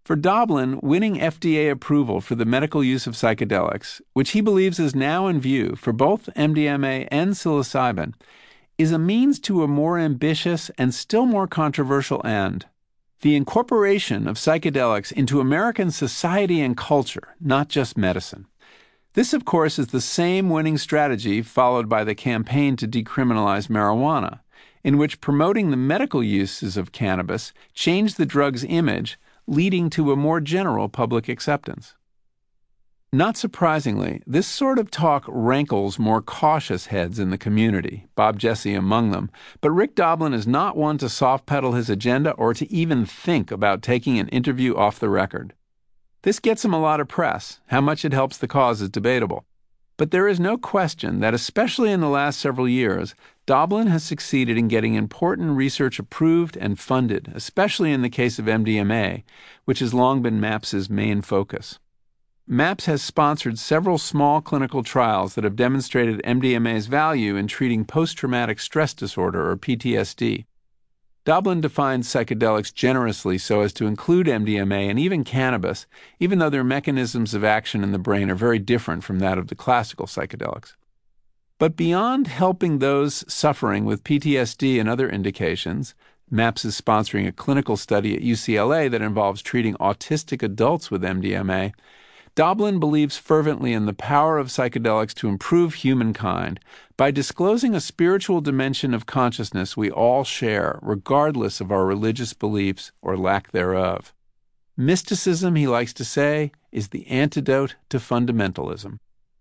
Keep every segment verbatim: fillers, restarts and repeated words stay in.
For Doblin, winning F D A approval for the medical use of psychedelics, which he believes is now in view for both M D M A and psilocybin, is a means to a more ambitious and still more controversial end: the incorporation of psychedelics into American society and culture, not just medicine. This, of course, is the same winning strategy followed by the campaign to decriminalize marijuana, in which promoting the medical uses of cannabis changed the drug's image, leading to a more general public acceptance. Not surprisingly, this sort of talk rankles more cautious heads in the community, Bob Jesse among them, but Rick Doblin is not one to soft-pedal his agenda or to even think about taking an interview off the record. This gets him a lot of press. How much it helps the cause is debatable. But there is no question that, especially in the last several years, Doblin has succeeded in getting important research approved and funded, especially in the case of M D M A, which has long been MAPS's main focus. MAPS has sponsored several small clinical trials that have demonstrated M D M A's value in treating post-traumatic stress disorder, or P T S D. Doblin defines psychedelics generously so as to include M D M A and even cannabis, even though their mechanisms of action in the brain are very different from that of the classical psychedelics. But beyond helping those suffering with P T S D and other indications, MAPS is sponsoring a clinical study at U C L A that involves treating autistic adults with M D M A. Doblin believes fervently in the power of psychedelics to improve humankind by disclosing a spiritual dimension of consciousness we all share, regardless of our religious beliefs or lack thereof. Mysticism, he likes to say, is the antidote to fundamentalism.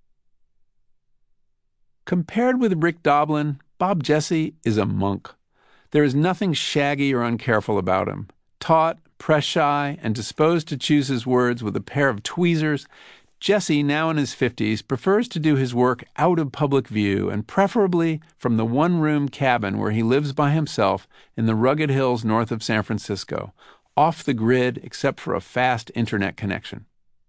Compared with Rick Doblin, Bob Jesse is a monk. There is nothing shaggy or uncareful about him. Taut, press-shy, and disposed to choose his words with a pair of tweezers, Jesse, now in his fifties, prefers to do his work out of public view and preferably from the one-room cabin where he lives by himself in the rugged hills north of San Francisco, off the grid except for a fast internet connection.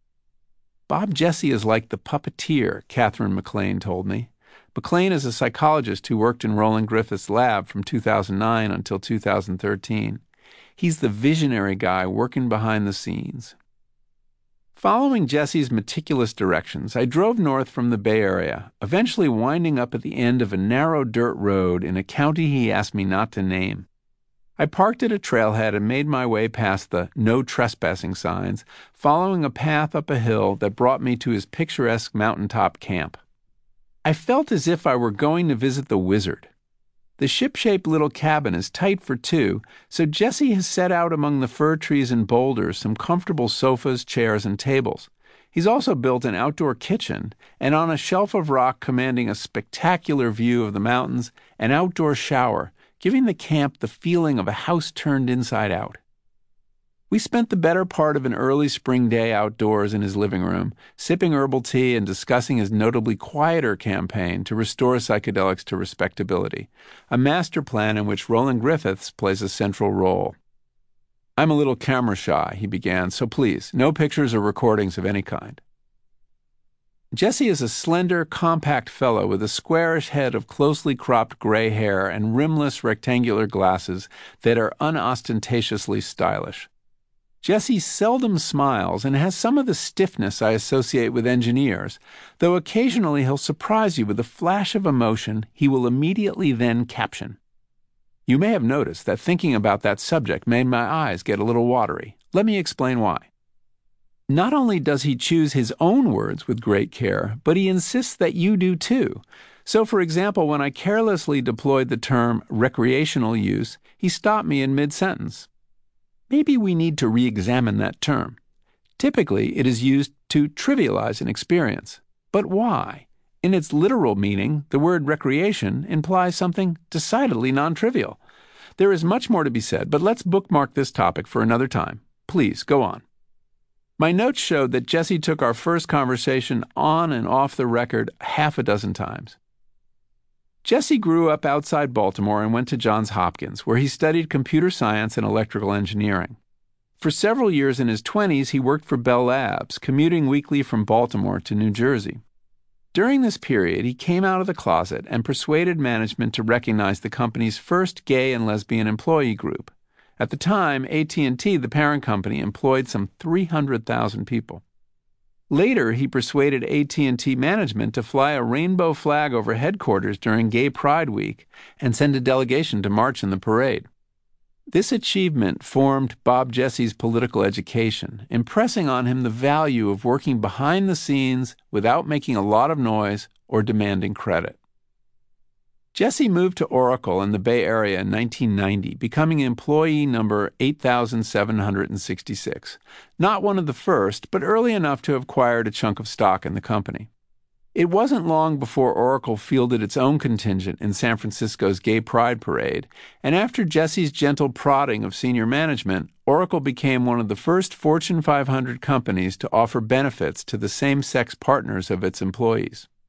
Bob Jesse is like the puppeteer, Catherine McLean told me. McLean is a psychologist who worked in Roland Griffith's lab from two thousand nine until two thousand thirteen. He's the visionary guy working behind the scenes. Following Jesse's meticulous directions, I drove north from the Bay Area, eventually winding up at the end of a narrow dirt road in a county he asked me not to name. I parked at a trailhead and made my way past the no trespassing signs, following a path up a hill that brought me to his picturesque mountaintop camp. I felt as if I were going to visit the wizard. The ship-shaped little cabin is tight for two, so Jesse has set out among the fir trees and boulders some comfortable sofas, chairs, and tables. He's also built an outdoor kitchen, and on a shelf of rock commanding a spectacular view of the mountains, an outdoor shower, giving the camp the feeling of a house turned inside out. We spent the better part of an early spring day outdoors in his living room, sipping herbal tea and discussing his notably quieter campaign to restore psychedelics to respectability, a master plan in which Roland Griffiths plays a central role. "I'm a little camera shy," he began, "so please, no pictures or recordings of any kind." Jesse is a slender, compact fellow with a squarish head of closely cropped gray hair and rimless rectangular glasses that are unostentatiously stylish. Jesse seldom smiles and has some of the stiffness I associate with engineers, though occasionally he'll surprise you with a flash of emotion he will immediately then caption. You may have noticed that thinking about that subject made my eyes get a little watery. Let me explain why. Not only does he choose his own words with great care, but he insists that you do too. So, for example, when I carelessly deployed the term recreational use, he stopped me in mid-sentence. Maybe we need to re-examine that term. Typically, it is used to trivialize an experience. But why? In its literal meaning, the word recreation implies something decidedly non-trivial. There is much more to be said, but let's bookmark this topic for another time. Please, go on. My notes showed that Jesse took our first conversation on and off the record half a dozen times. Jesse grew up outside Baltimore and went to Johns Hopkins, where he studied computer science and electrical engineering. For several years in his twenties, he worked for Bell Labs, commuting weekly from Baltimore to New Jersey. During this period, he came out of the closet and persuaded management to recognize the company's first gay and lesbian employee group. At the time, A T and T, the parent company, employed some three hundred thousand people. Later, he persuaded A T and T management to fly a rainbow flag over headquarters during Gay Pride Week and send a delegation to march in the parade. This achievement formed Bob Jesse's political education, impressing on him the value of working behind the scenes without making a lot of noise or demanding credit. Jesse moved to Oracle in the Bay Area in nineteen ninety, becoming employee number eight thousand seven hundred sixty-six. Not one of the first, but early enough to have acquired a chunk of stock in the company. It wasn't long before Oracle fielded its own contingent in San Francisco's Gay Pride Parade, and after Jesse's gentle prodding of senior management, Oracle became one of the first Fortune five hundred companies to offer benefits to the same-sex partners of its employees.